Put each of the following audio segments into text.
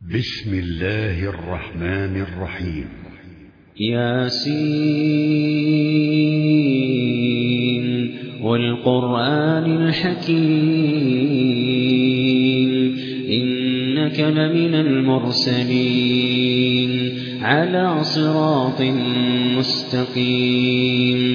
بسم الله الرحمن الرحيم. ياسين والقرآن الحكيم إنك لمن المرسلين على صراط مستقيم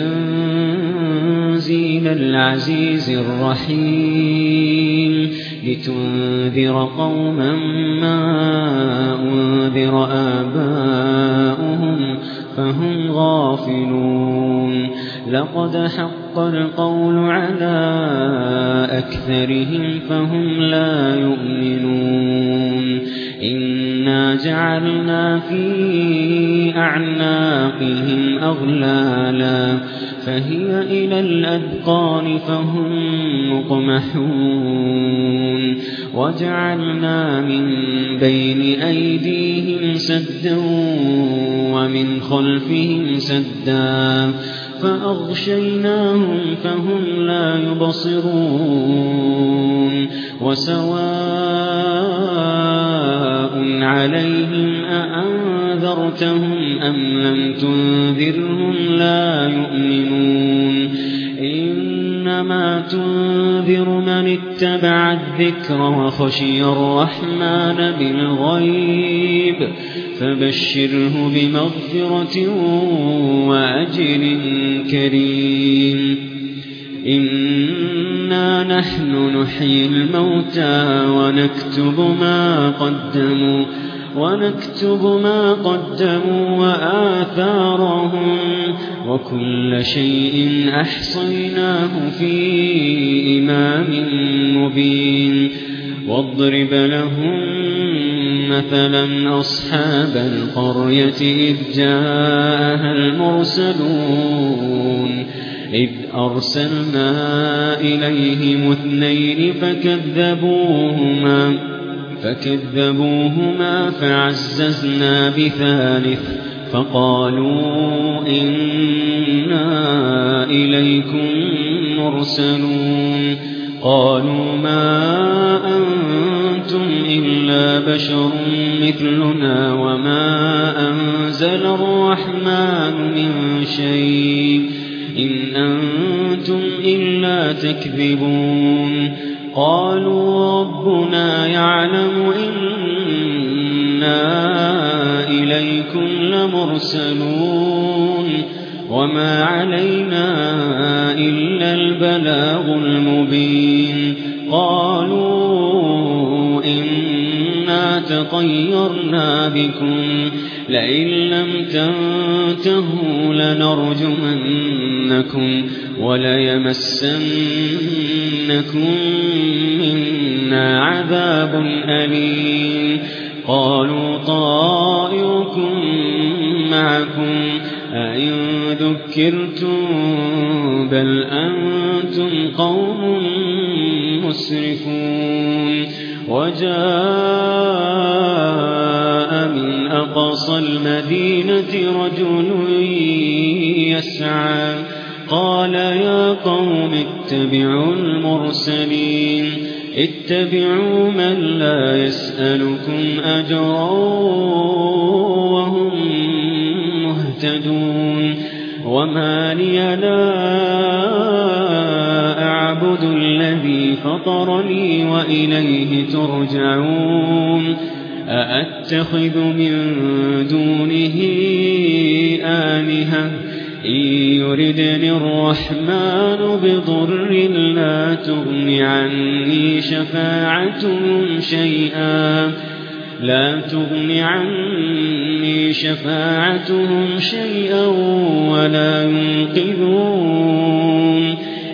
تنزيل العزيز الرحيم لتنذر قوما ما أنذر آباؤهم فهم غافلون لقد حق القول على أكثرهم فهم لا يؤمنون إنا جعلنا في أعناقهم أغلالا فهي إلى الأذقان فهم مقمحون وجعلنا من بين أيديهم سدا ومن خلفهم سدا فأغشيناهم فهم لا يبصرون وسواء عليهم أأنذرتهم أم لم تنذرهم لا يؤمنون إنما تنذر من اتبع الذكر وخشي الرحمن بالغيب فبشره بمغفرة وأجر كريم إنا نحن نحيي الموتى ونكتب ما قدموا وآثارهم وكل شيء أحصيناه في إمام مبين واضرب لهم مثلا أصحاب القرية إذ جاءها المرسلون إذ أرسلنا إليهم 2 فكذبوهما فعززنا ب3 فقالوا إنا إليكم مرسلون قالوا ما أنتم إلا بشر مثلنا وما أنزل الرحمن من شيء إن أنتم إلا تكذبون قالوا ربنا يعلم إنا إليكم لمرسلون وما علينا إلا البلاغ المبين قالوا إنا تطيرنا بكم لئن لم تنتهوا لنرجمنكم وليمسنكم منا عذاب أليم قالوا طائركم معكم أئن ذكرتم بل أنتم قوم مسرفون وجاء من أقصى المدينة رجل يسعى قال يا قوم اتبعوا المرسلين اتبعوا من لا يسألكم أجرا وهم مهتدون وما لي لا أعبد الذي فطرني وإليه ترجعون أأتخذ من دونه آلهة إن يردني الرحمن بضر لا تغن عني شفاعتهم شيئا ولا ينقذون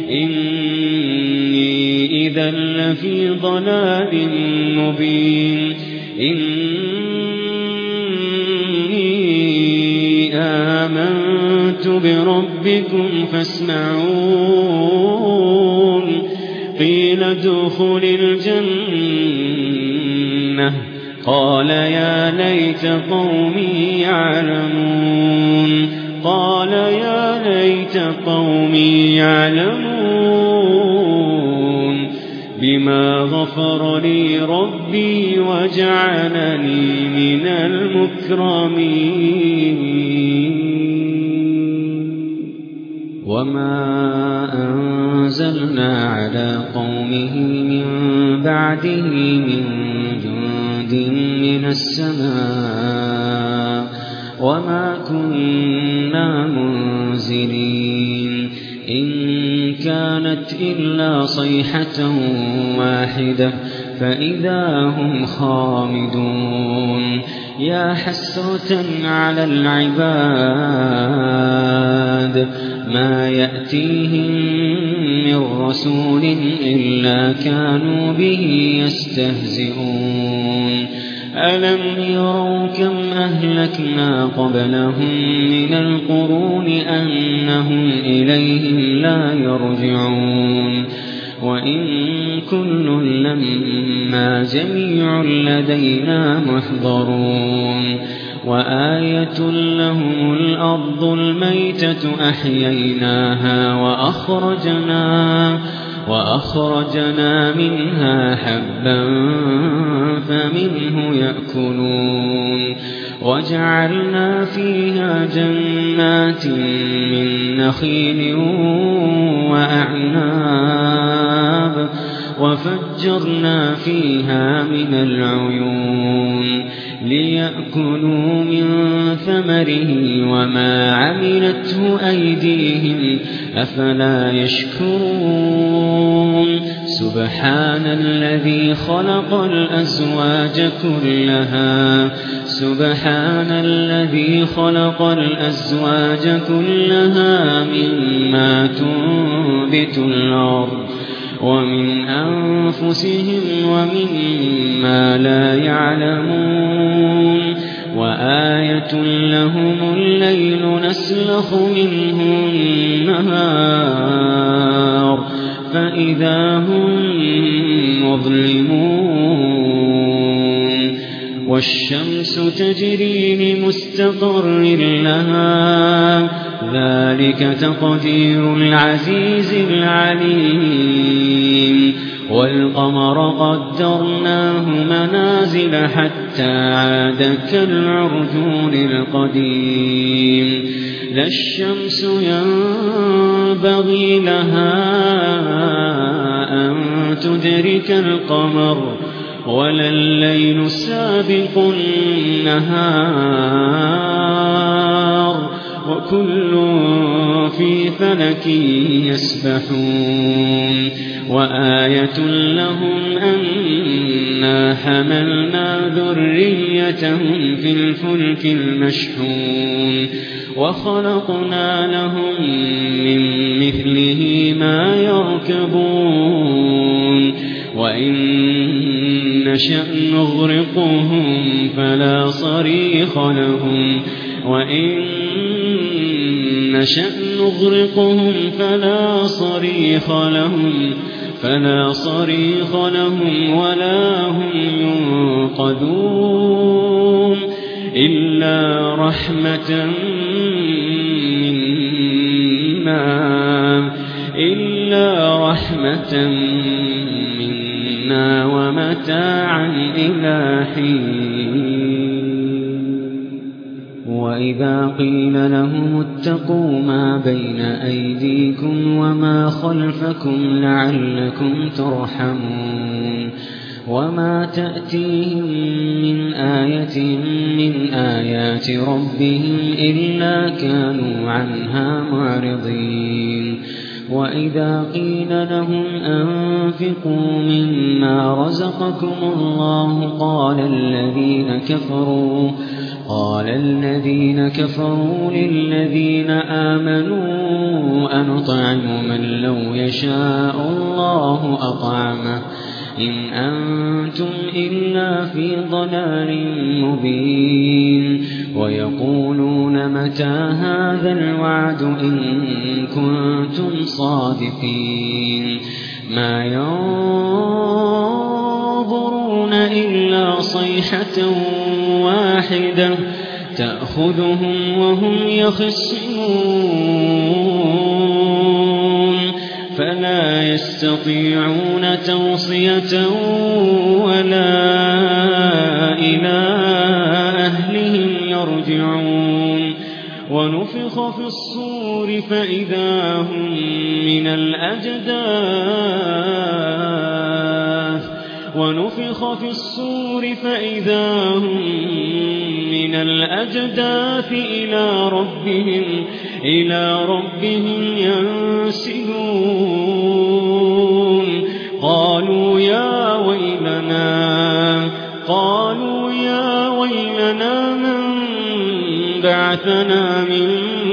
إني إذا لفي ضلال مبين إني آمنت بربكم فاسمعون قيل ادخل الجنة قال يا ليت قومي يعلمون بما غفر لي ربي وجعلني من المكرمين وما أنزلنا على قومه من بعده من جند من السماء وما كنا منزلين إن كانت إلا صيحة واحدة فإذا هم خامدون يا حسرة على العباد ما يأتيهم من رسول إلا كانوا به يستهزئون ألم يروا كم أهلكنا قبلهم من القرون أنهم إليهم لا يرجعون وإن كل لما جميع لدينا محضرون وآية لهم الأرض الميتة أحييناها وأخرجنا منها حبا فمنه يأكلون وجعلنا فيها جنات من نخيل وأعناب وفجرنا فيها من العيون ليأكلوا من ثمره وما عملته أيديهم أفلا يشكرون سبحان الذي خلق الأزواج كلها مما تنبت الأرض ومن أنفسهم ومما لا يعلمون وآية لهم الليل نسلخ منه النهار فإذا هم مظلمون والشمس تجري لمستقر لها ذلك تقدير العزيز العليم والقمر قدرناه منازل حتى عاد كالعرجون القديم لا الشمس ينبغي لها أن تدرك القمر ولا الليل سابق النهار وكل في فلك يسبحون وآية لهم أنا حملنا ذريتهم في الفلك المشحون وخلقنا لهم من مثله ما يركبون وإن نشأ نغرقهم فلا صريخ لهم فلا صريخ لهم ولا هم ينقذون إلا رحمة منا ومتاعا إلى حين وإذا قيل لهم اتقوا ما بين أيديكم وما خلفكم لعلكم ترحمون وما تأتيهم من آية من آيات ربهم إلا كانوا عنها معرضين وإذا قيل لهم أنفقوا مما رزقكم الله قال الذين كفروا للذين آمنوا أنطعم من لو يشاء الله أطعمه إن أنتم إلا في ضلال مبين ويقولون متى هذا الوعد إن كنتم صادقين ما ينظرون إلا صيحة واحدة تأخذهم وهم يخصمون فلا يستطيعون توصية ولا إلى أهلهم يرجعون ونفخ في الصور فإذا هم من الأجداث إلى ربهم ينسلون قالوا يا ويلنا من بعثنا من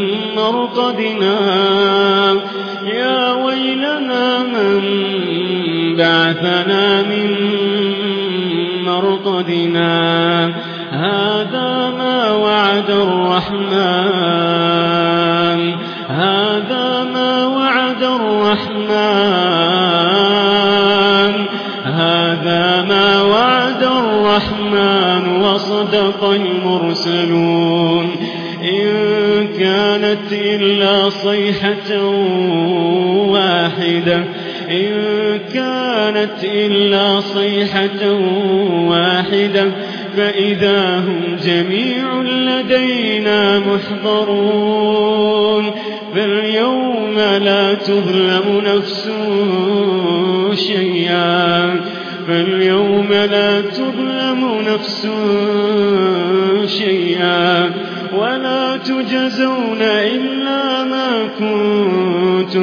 مرقدنا هذا ما وعد الرحمن وصدق المرسلون إن كانت إلا صيحة واحدة فإذا هم جميع لدينا محضرون فاليوم لا تظلم نفس شيئا ولا تجزون إلا ما كنتم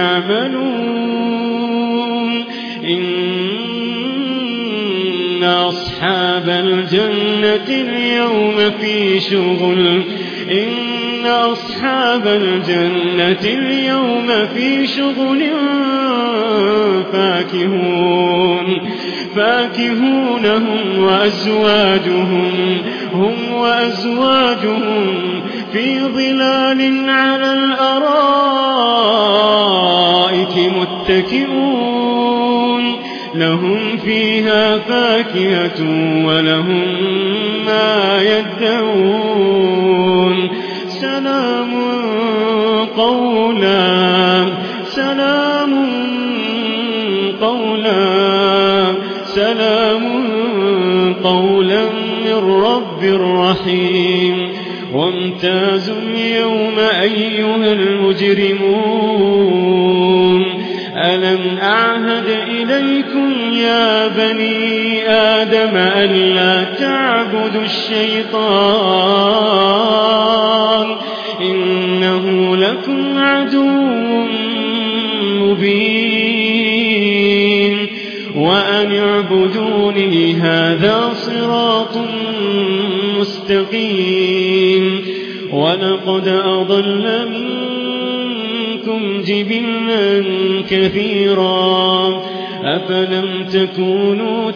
تعملون إن أصحاب الجنة اليوم في شغل فاكهون هم وأزواجهم في ظلال على الأرائك متكئون لهم فيها فاكهة ولهم ما يدعون سلام قولا من رب رحيم وامتازوا اليوم أيها المجرمون ألم أعهد إليكم يا بني آدم ألا تعبدوا الشيطان إنه لكم عدو مبين وأن اعبدوني هذا صراط مستقيم ولقد أضل منكم جبلا كثيرا أفلم تكونوا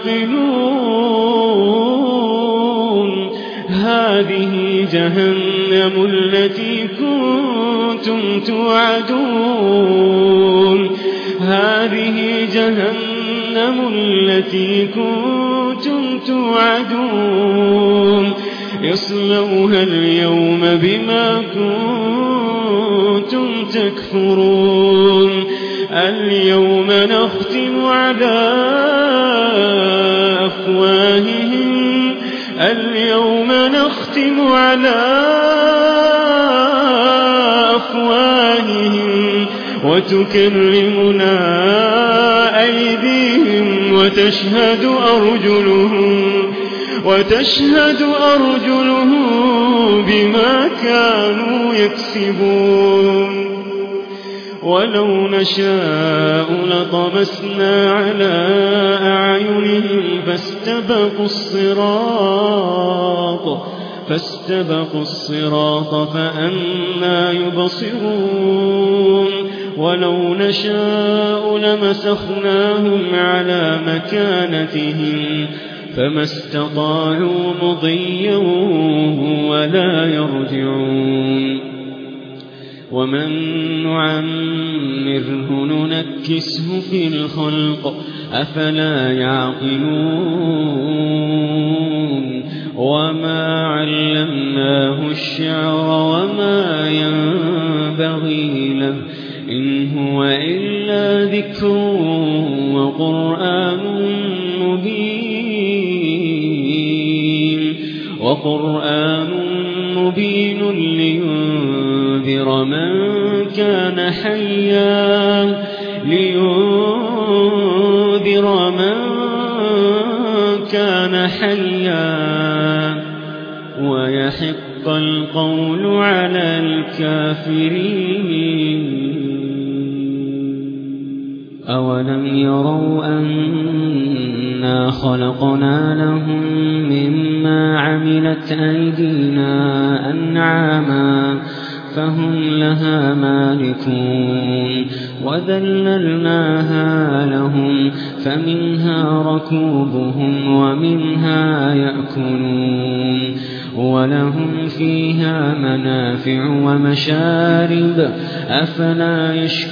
تعقلون هذه جهنم التي كنتم توعدون اصلوها اليوم بما كنتم تكفرون اليوم نختم على أفواههم وتكلمنا أيديهم وتشهد أرجلهم بما كانوا يكسبون ولو نشاء لطمسنا على أعينهم فاستبقوا الصراط فأنى يبصرون ولو نشاء لمسخناهم على مكانتهم فما استطاعوا مضيا ولا يرجعون ومن نعمره ننكسه في الخلق أفلا يعقلون وما علمناه الشعر وما ينبغي له إن هو إلا ذكر وقرآن مبين لينذر من كان حيا ويحق القول على الكافرين. أولم يروا أنا خلقنا لهم مما عملت أيدينا أنعاما فهم لها مالكون وذللناها لهم فمنها ركوبهم ومنها يأكلون ولهم فيها منافع ومشارب أفلا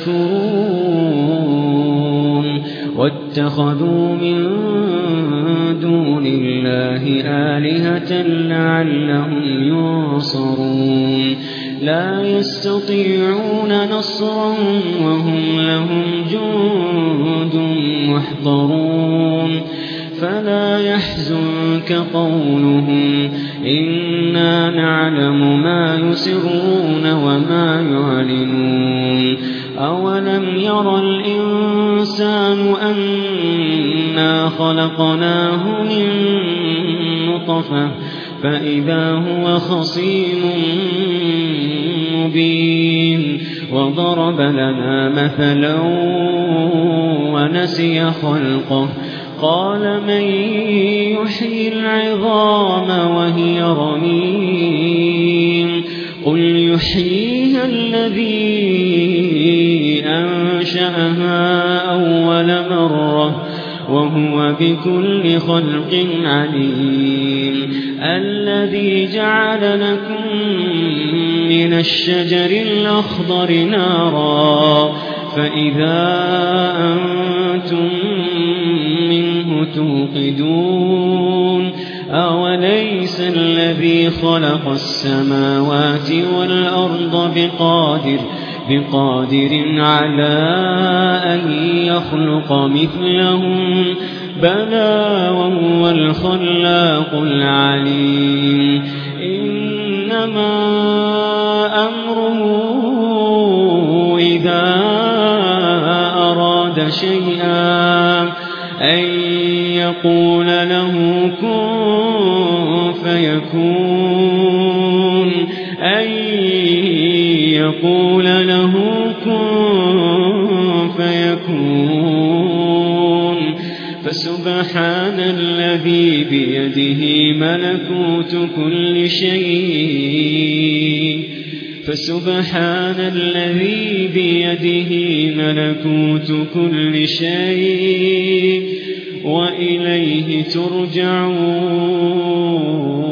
يشكرون واتخذوا من دون الله آلهة لعلهم ينصرون لا يستطيعون نصرهم وهم لهم جند محضرون فلا يحزنك قولهم إنا نعلم ما يسرون وما يعلنون أولم ير الإنسان أنا خلقناه من نطفة فإذا هو خصيم مبين وضرب لنا مثلا ونسي خلقه قال من يحيي العظام وهي رميم قل يحييها الذي أنشأها أول مرة وهو بكل خلق عليم الذي جعل لكم من الشجر الأخضر نارا فإذا أنتم منه توقدون أوليس الذي خلق السماوات والأرض بقادر على أن يخلق مثلهم بلى وهو الخلاق العليم إنما أمره إذا أراد شيئا أن يقول له كن فيكون فسبحان الذي بيده ملكوت كل شيء وإليه ترجعون.